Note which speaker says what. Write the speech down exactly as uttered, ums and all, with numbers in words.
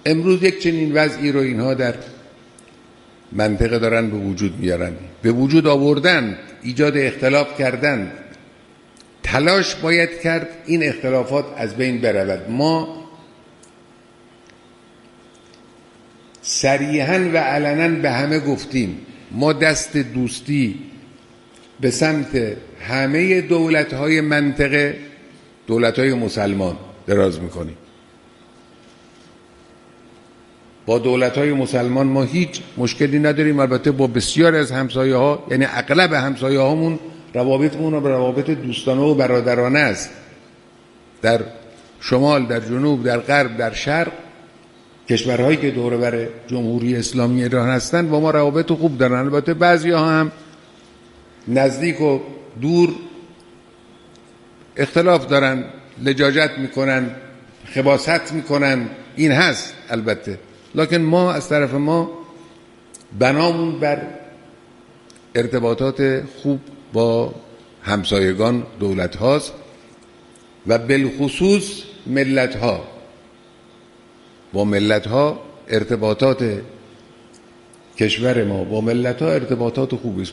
Speaker 1: امروز یک چنین وضعی رو اینها در منطقه دارن به وجود میارن، به وجود آوردن، ایجاد اختلاف کردن. تلاش باید کرد این اختلافات از بین برود. ما صریحاً و علناً به همه گفتیم ما دست دوستی به سمت همه دولت‌های منطقه، دولت‌های مسلمان دراز میکنیم. با دولت‌های مسلمان ما هیچ مشکلی نداریم، البته با بسیار از همسایه‌ها، یعنی اغلب همسایه‌هامون روابطمون روابط دوستانه و برادرانه است. در شمال، در جنوب، در غرب، در شرق، کشورهایی که دور بر جمهوری اسلامی ایران هستند با ما روابط خوب دارن. البته بعضی‌ها هم نزدیک و دور اختلاف دارن، لجاجت میکنن، خباثت میکنن، این هست البته، لکن ما از طرف ما بنامون بر ارتباطات خوب با همسایگان دولت هاست و بالخصوص ملت ها. با ملت ها ارتباطات کشور ما با ملت ها ارتباطات خوبی است.